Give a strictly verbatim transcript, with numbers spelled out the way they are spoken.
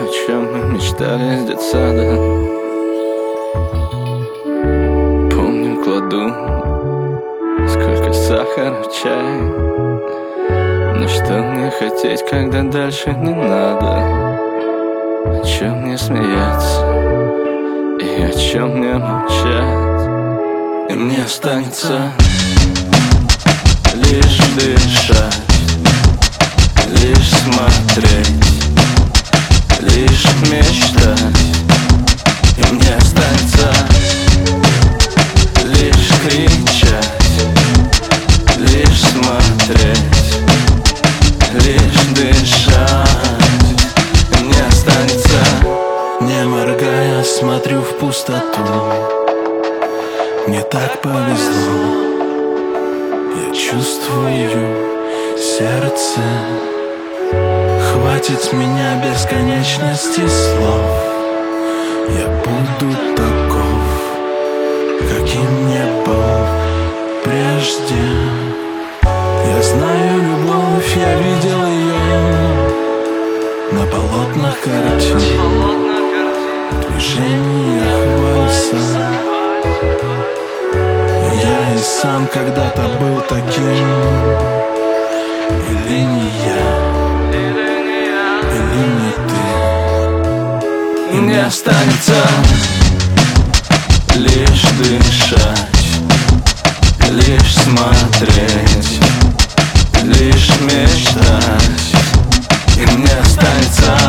о чем мы мечтали с детсада. Помню, кладу сколько сахара в чай. Но что мне хотеть, когда дальше не надо? О чем мне смеяться и о чем мне молчать? И мне останется лишь дышать, лишь смотреть, лишь мечтать. И мне останется лишь кричать, лишь смотреть, лишь дышать. И мне останется, не моргая, смотрю в пустоту. Мне так повезло, я чувствую сердце. Хватит с меня бесконечности слов. Я буду таков, каким не был прежде. Я знаю любовь, я видел ее на полотнах картин, в движениях вальса. Я и сам когда-то был таким. Или не я, или не ты. и мне останется лишь дышать, лишь смотреть, лишь мечтать. И мне останется